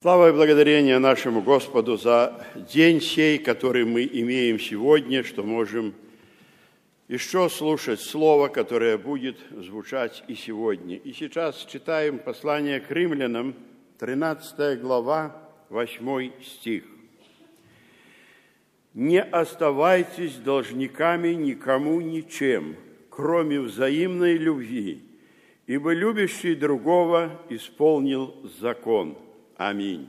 Слава и благодарение нашему Господу за день сей, который мы имеем сегодня, что можем еще слушать Слово, которое будет звучать и сегодня. И сейчас читаем послание к римлянам, 13 глава, 8 стих. «Не оставайтесь должниками никому ничем, кроме взаимной любви, ибо любящий другого исполнил закон». Аминь.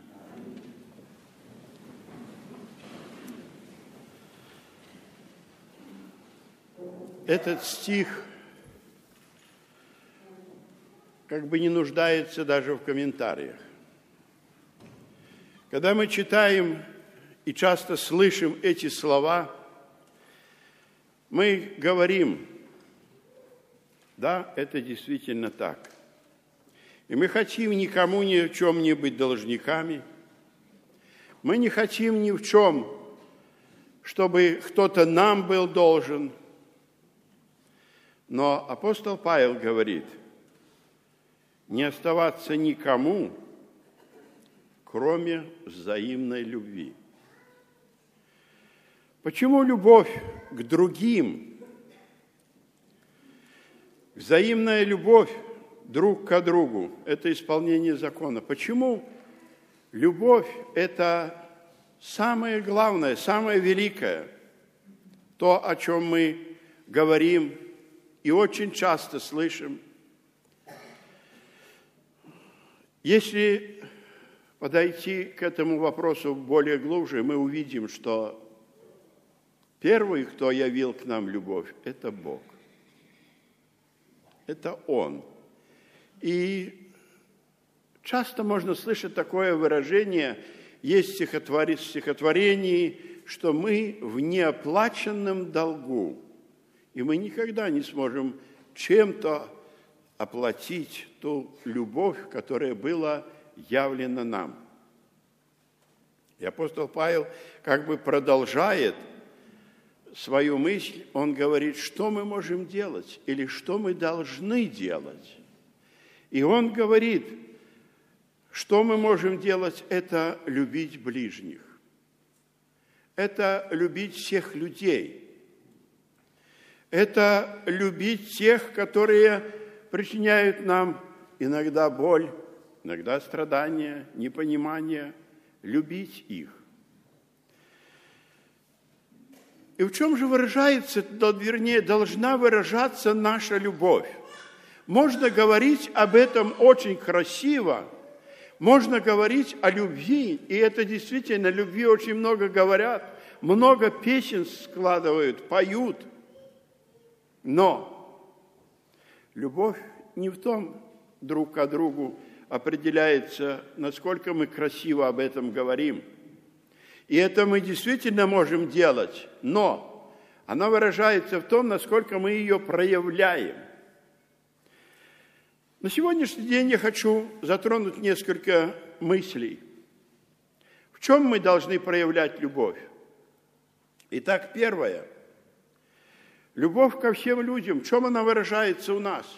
Этот стих как бы не нуждается даже в комментариях. Когда мы читаем и часто слышим эти слова, мы говорим, да, это действительно так. И мы хотим никому ни в чем не быть должниками. Мы не хотим ни в чем, чтобы кто-то нам был должен. Но апостол Павел говорит, не оставаться никому, кроме взаимной любви. Почему любовь к другим, взаимная любовь друг к другу – это исполнение закона? Почему любовь – это самое главное, самое великое, то, о чем мы говорим и очень часто слышим? Если подойти к этому вопросу более глубже, мы увидим, что первый, кто явил к нам любовь, это Бог. Это Он. И часто можно слышать такое выражение, есть в стихотворении, что мы в неоплаченном долгу, и мы никогда не сможем чем-то оплатить ту любовь, которая была явлена нам. И апостол Павел как бы продолжает свою мысль, он говорит, что мы можем делать или что мы должны делать. И он говорит, что мы можем делать, это любить ближних, это любить всех людей, это любить тех, которые причиняют нам иногда боль, иногда страдания, непонимание, любить их. И в чем же выражается, вернее, должна выражаться наша любовь? Можно говорить об этом очень красиво, можно говорить о любви, и это действительно, о любви очень много говорят, много песен складывают, поют. Но любовь не в том друг к другу определяется, насколько мы красиво об этом говорим. И это мы действительно можем делать, но она выражается в том, насколько мы ее проявляем. На сегодняшний день я хочу затронуть несколько мыслей. В чем мы должны проявлять любовь? Итак, первое. Любовь ко всем людям. В чем она выражается у нас?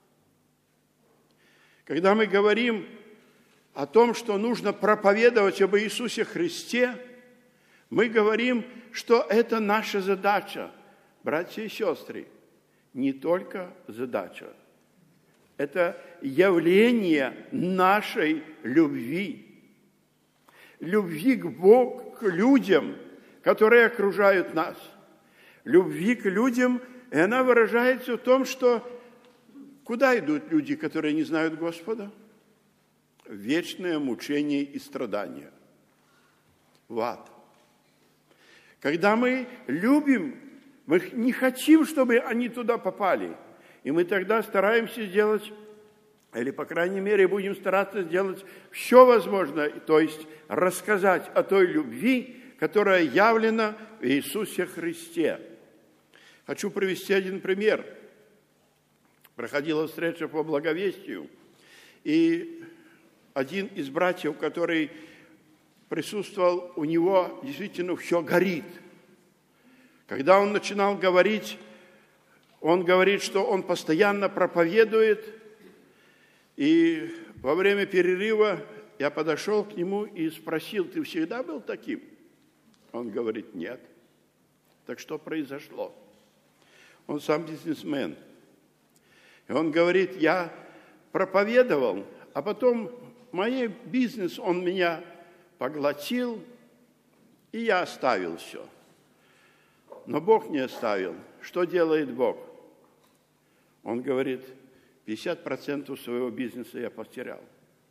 Когда мы говорим о том, что нужно проповедовать об Иисусе Христе, мы говорим, что это наша задача. Братья и сестры, не только задача. Это явление нашей любви. Любви к Богу, к людям, которые окружают нас. Любви к людям, и она выражается в том, что куда идут люди, которые не знают Господа? В вечное мучение и страдание. В ад. Когда мы любим, мы не хотим, чтобы они туда попали. И мы тогда стараемся сделать, или, по крайней мере, будем стараться сделать все возможное, то есть рассказать о той любви, которая явлена в Иисусе Христе. Хочу привести один пример. Проходила встреча по благовестию, и один из братьев, который присутствовал, у него действительно все горит. Когда он начинал говорить, он говорит, что он постоянно проповедует, и во время перерыва я подошел к нему и спросил: ты всегда был таким? Он говорит: нет. Так что произошло? Он сам бизнесмен. И он говорит: я проповедовал, а потом мой бизнес, он меня поглотил, и я оставил все. Но Бог не оставил. Что делает Бог? Он говорит: 50% своего бизнеса я потерял.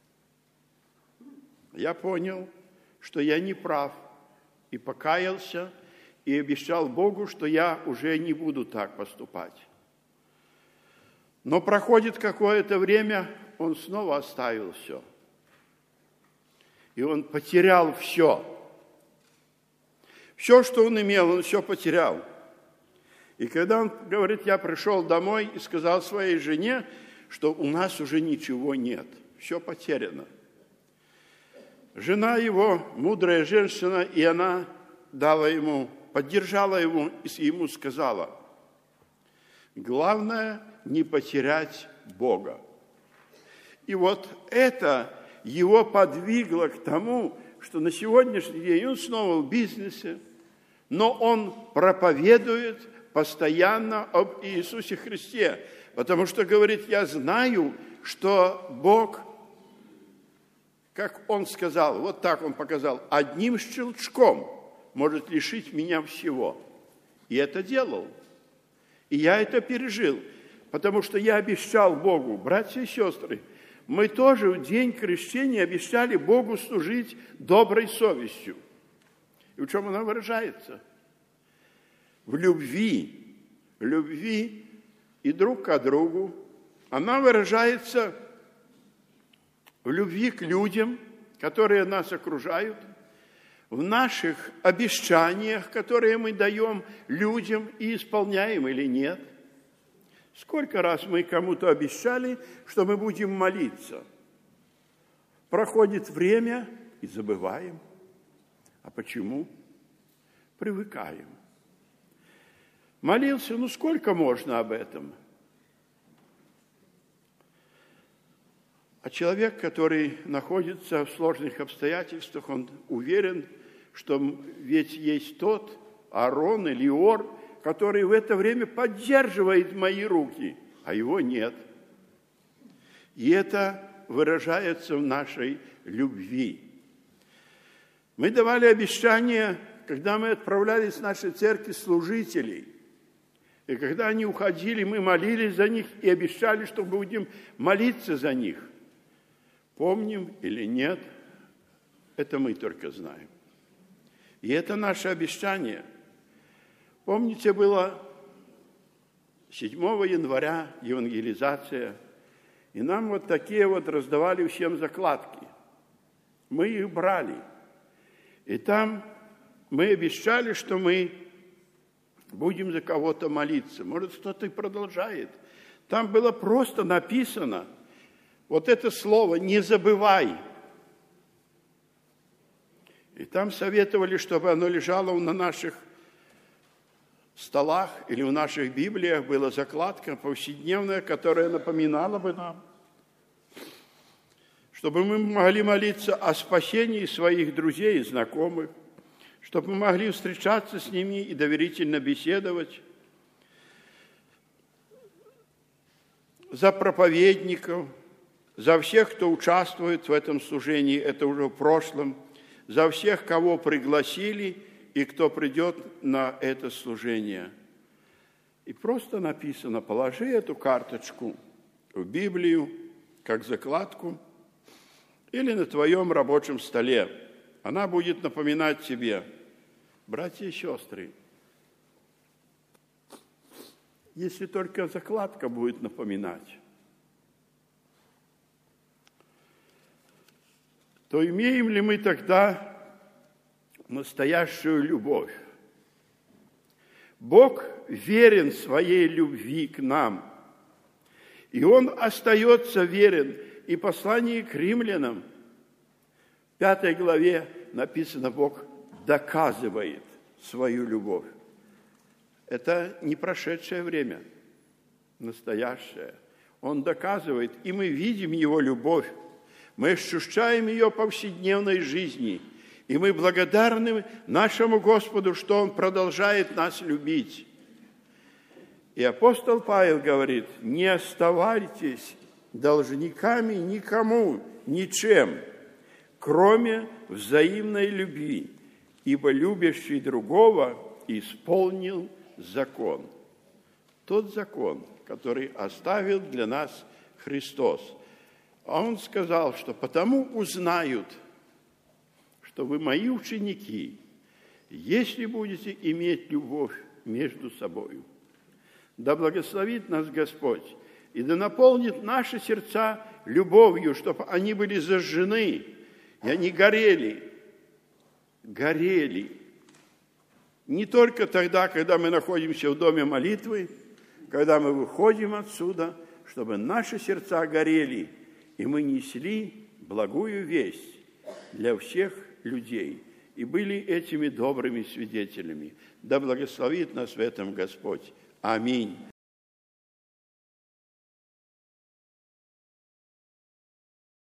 Я понял, что я не прав, и покаялся, и обещал Богу, что я уже не буду так поступать. Но проходит какое-то время, он снова оставил все. И он потерял все. Все, что он имел, он все потерял. И когда он говорит: я пришел домой и сказал своей жене, что у нас уже ничего нет, все потеряно. Жена его, мудрая женщина, и она дала ему, поддержала его и ему сказала: главное не потерять Бога. И вот это его подвигло к тому, что на сегодняшний день он снова в бизнесе, но он проповедует постоянно об Иисусе Христе, потому что говорит: я знаю, что Бог, как он сказал, вот так он показал, одним щелчком может лишить меня всего. И это делал. И я это пережил, потому что я обещал Богу, братья и сестры, мы тоже в день крещения обещали Богу служить доброй совестью. И в чем она выражается? В любви и друг к другу. Она выражается в любви к людям, которые нас окружают, в наших обещаниях, которые мы даем людям и исполняем или нет. Сколько раз мы кому-то обещали, что мы будем молиться. Проходит время и забываем. А почему? Привыкаем. Молился, сколько можно об этом? А человек, который находится в сложных обстоятельствах, он уверен, что ведь есть тот Аарон или Ор, который в это время поддерживает мои руки, а его нет. И это выражается в нашей любви. Мы давали обещания, когда мы отправлялись в наши церкви служителей. И когда они уходили, мы молились за них и обещали, что будем молиться за них. Помним или нет, это мы только знаем. И это наше обещание. Помните, было 7 января евангелизация, и нам вот такие вот раздавали всем закладки. Мы их брали. И там мы обещали, что мы будем за кого-то молиться. Может, кто-то и продолжает. Там было просто написано вот это слово «не забывай». И там советовали, чтобы оно лежало на наших столах или в наших Библиях, была закладка повседневная, которая напоминала бы нам, чтобы мы могли молиться о спасении своих друзей и знакомых, чтобы мы могли встречаться с ними и доверительно беседовать, за проповедников, за всех, кто участвует в этом служении, это уже в прошлом, за всех, кого пригласили и кто придет на это служение. И просто написано: положи эту карточку в Библию, как закладку, или на твоем рабочем столе. Она будет напоминать тебе: братья и сестры, если только закладка будет напоминать, то имеем ли мы тогда настоящую любовь? Бог верен своей любви к нам, и Он остается верен. И в послании к римлянам, 5 главе написано: Бог доказывает свою любовь. Это не прошедшее время, настоящее. Он доказывает, и мы видим Его любовь. мы ощущаем ее в повседневной жизни. И мы благодарны нашему Господу, что Он продолжает нас любить. И апостол Павел говорит: не оставайтесь должниками никому, ничем, кроме взаимной любви, ибо любящий другого исполнил закон. Тот закон, который оставил для нас Христос. А Он сказал, что потому узнают, что вы мои ученики, если будете иметь любовь между собою. Да благословит нас Господь, и да наполнит наши сердца любовью, чтобы они были зажжены, и они горели. Не только тогда, когда мы находимся в доме молитвы, когда мы выходим отсюда, чтобы наши сердца горели, и мы несли благую весть для всех людей, и были этими добрыми свидетелями. Да благословит нас в этом Господь. Аминь.